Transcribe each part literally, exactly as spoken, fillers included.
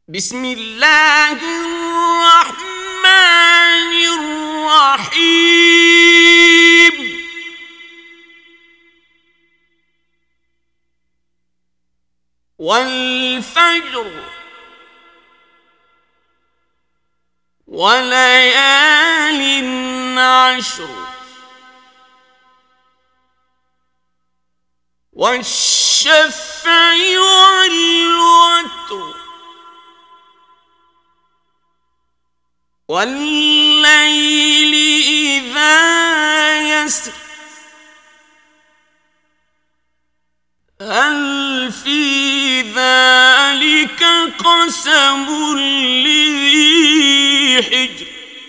بسم الله الرحمن الرحيم والفجر وليال عشر والشفع والوتر والليل إذا يسر هل في ذلك قسم لذي حجر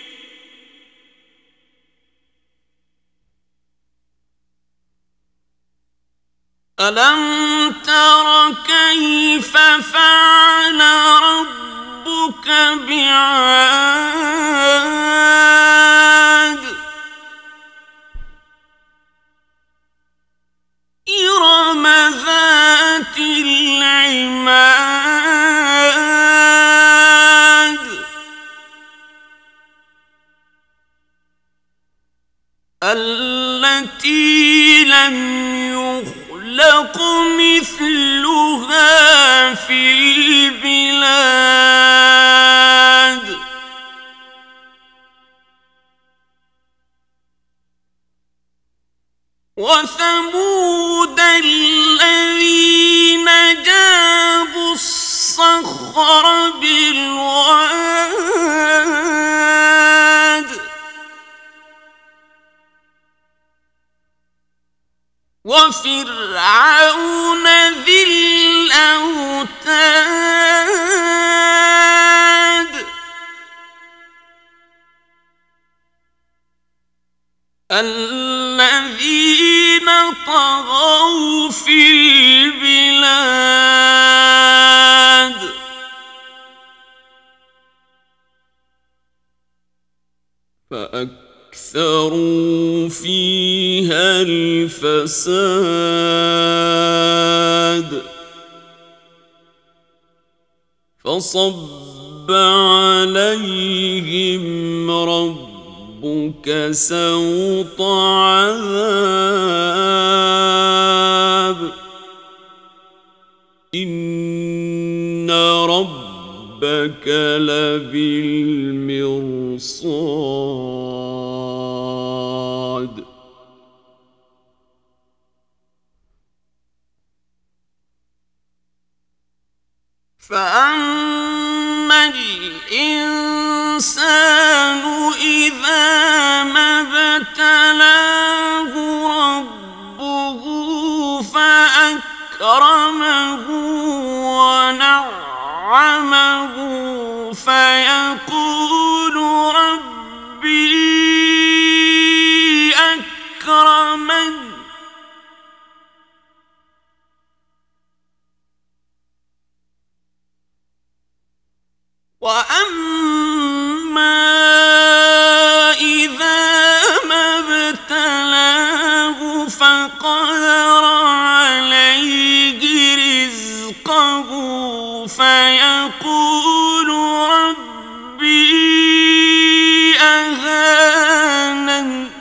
ألم تر كيف فعل ربك بعاد إرم ذات العماد التي لم يخلق مثلها في البلاد وثمود الذين جابوا الصخر بالواد وفرعون ذي الأوتاد الذين طغوا في البلاد فأكثروا فيها الفساد فصب عليهم ربك سوط عذاب إن ربك لبالمرصاد فأما الإنسان إذا ما ابتلاه ربه فأكرمه ونعمه فيقول ربي أكرمن وأما إذا ما ابتلاه فقدر عليه رزقه فيقول ربي أهانن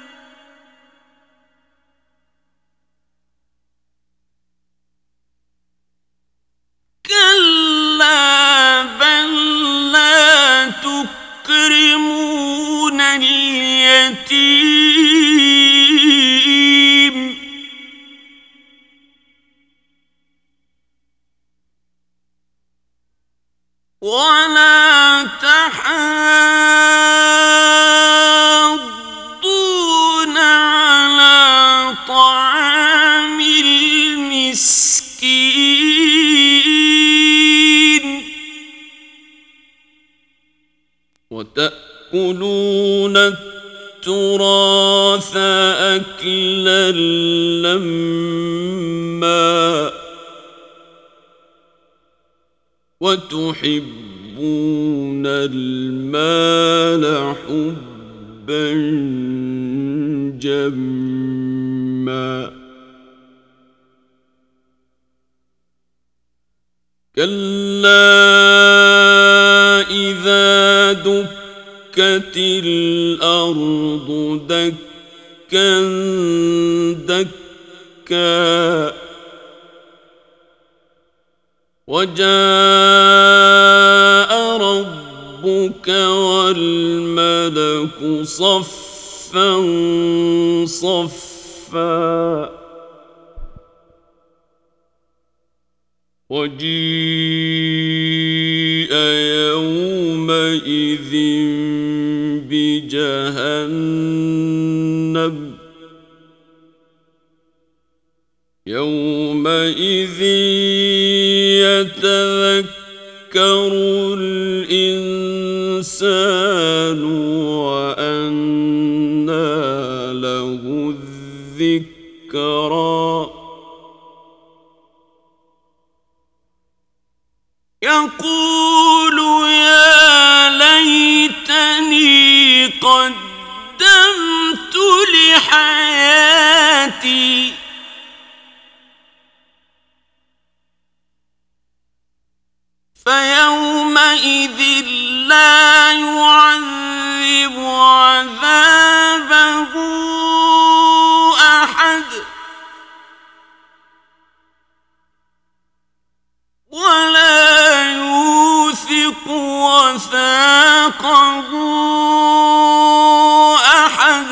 كلا بل لا تكرمون اليتيم ولا تحاضون على طعام المسكين وتأكلون التراث أكلا لما وتحبون المال حبا جما كلا دكت الأرض دكا دكا وجاء ربك والملك صفا صفا وجيء يومئذ بجهنم يومئذ يتذكر الإنسان وأنى له الذكرى يقول يا ليتني قدمت لحياتي فيومئذ لا يعذب عذابه أحد ولا يوثق وثاقه أحد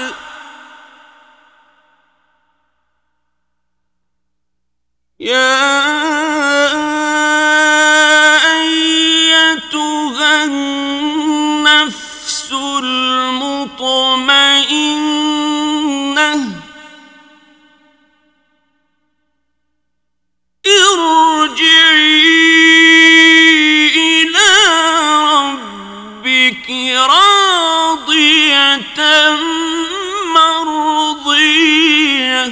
يا أيتها النفس المطمئنة ارجعي إلى ربك راضية مرضية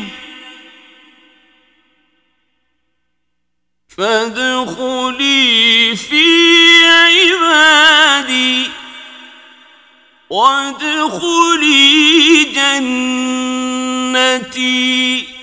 فادخلي في عبادي وادخلي جنتي